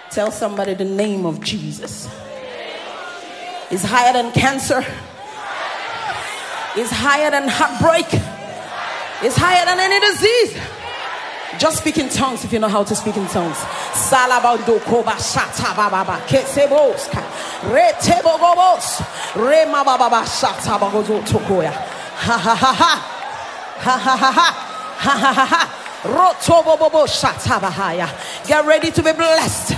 Tell somebody the name of Jesus is higher than cancer, is higher than heartbreak, is higher than any disease. Just speak in tongues if you know how to speak in tongues. Salabando koba shata baba kesebos retebogobos rema baba shata bagozo tokoya ha ha ha ha ha ha ha ha ha ha ha rotobobobo shata bahaya. Get ready to be blessed.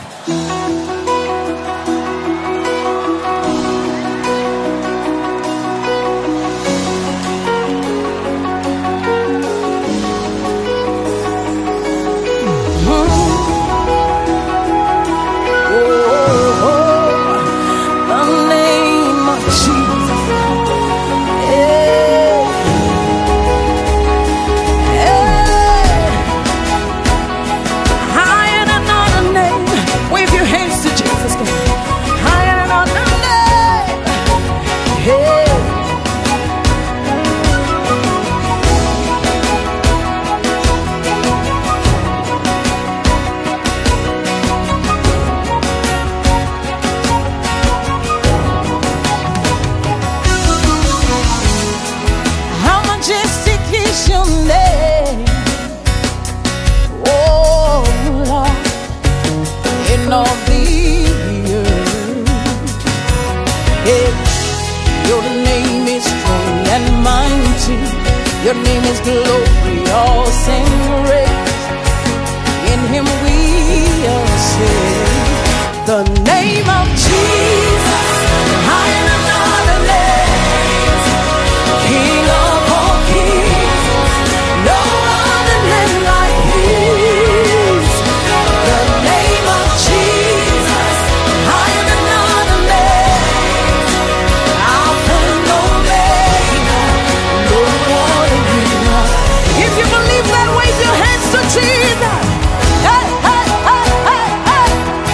Your name is glory, all sing praise. In him we are saved. The name of Jesus, higher than other names. King of all kings, no other name like his. The name of Jesus, higher than other names. Alpha and Omega, no one. If you believe that, wave your hands to Jesus. Hey, hey, hey, hey, hey.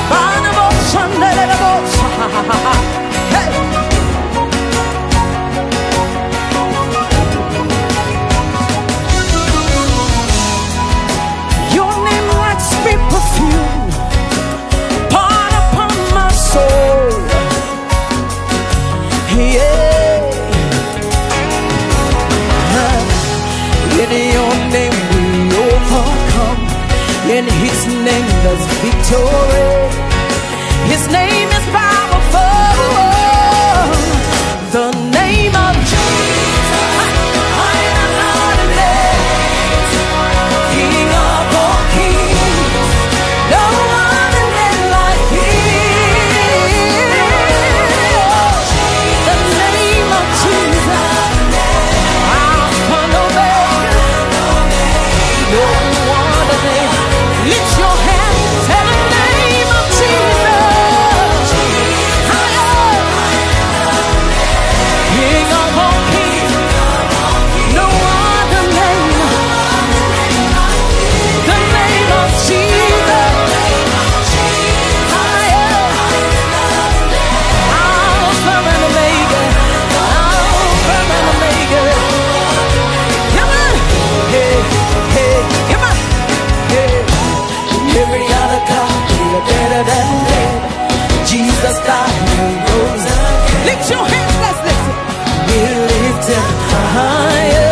Hey. Your name like sweet perfume, poured upon my soul. Yeah. In your name we overcome. In his name there's victory. His name is powerful. The name of Jesus, higher than other names. King of all kings, no other name like his. The name of Jesus, Alpha and Omega, no other name. Lift your hands, tell the name of Jesus. King of all kings, no other name. The name of Jesus. Alpha and Omega, Alpha and Omega. Come on, hey, hey, come on, hey. Every other God, you're better than dead. Jesus died and rose again. Lift your hands, let's listen. Be lifted higher.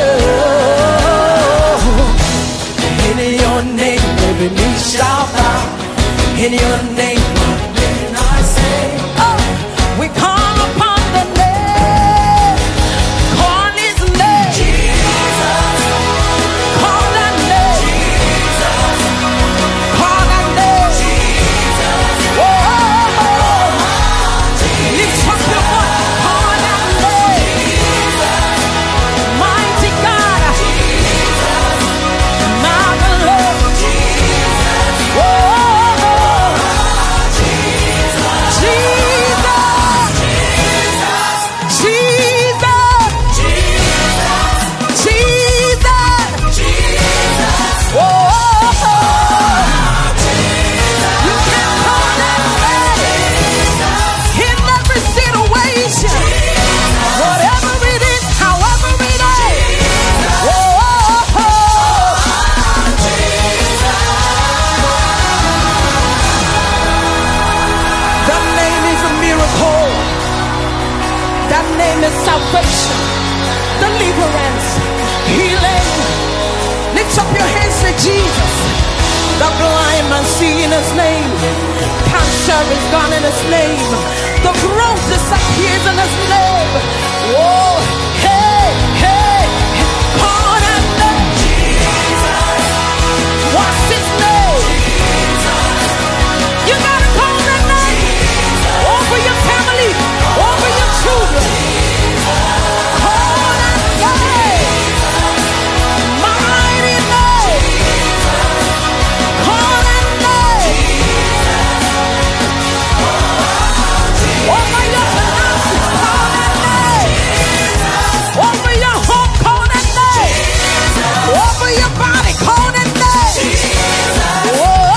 In your name, every knee shall bow. In your name, what can I say? Oh, we call upon the name. Call his name. Jesus. Call that name. Jesus. Call that name. Jesus. Whoa. Lift up your voice. Call that name. Jesus. Mighty God. Jesus. Marvelous. Jesus. Whoa. Jesus. salvation, deliverance, healing. Lift up your hands to Jesus. The blind man see in his name. Cancer is gone in his name. The growth disappears in his name. Oh, hey, hey, call that name. Jesus. What's his name? Jesus. You gotta call that name. Jesus. Over your family, over your children. Jesus. Call that name. Mighty name. Call that name. Over your finances, call that name. Over your home, call that name. Over your body, call that name. Whoa.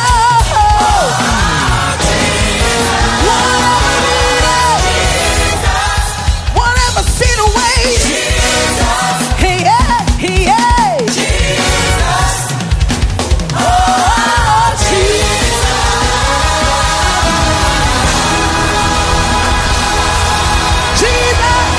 Whatever situation. Hey, hey, hey. Oh, Jesus. Jesus.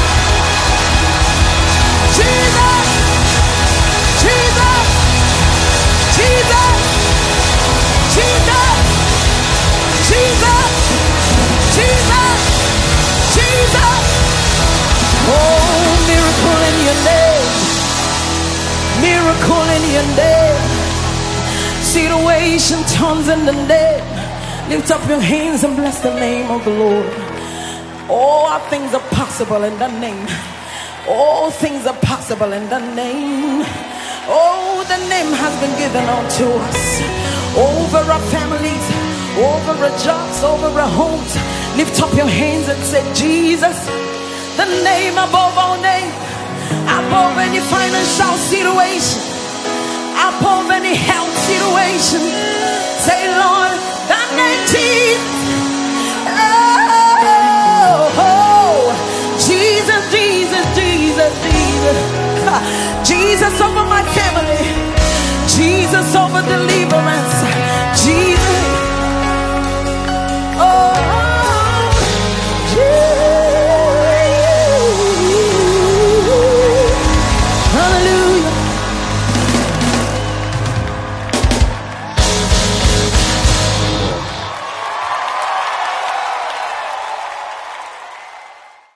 Jesus. Jesus. Jesus. Jesus. Jesus. Jesus. Jesus. Oh, miracle in your name. Miracle in your name. Situation turns in the name. Lift up your hands and bless the name of the Lord. All things are possible in the name. All things are possible in the name. Oh, the name has been given unto us. Over our families, over our jobs, over our homes. Lift up your hands and say, Jesus, the name above all names, above any financial situation, above any health situation. Say, Lord, the name Jesus. Oh, Jesus, Jesus, Jesus, Jesus. Jesus over my family. Jesus over deliverance.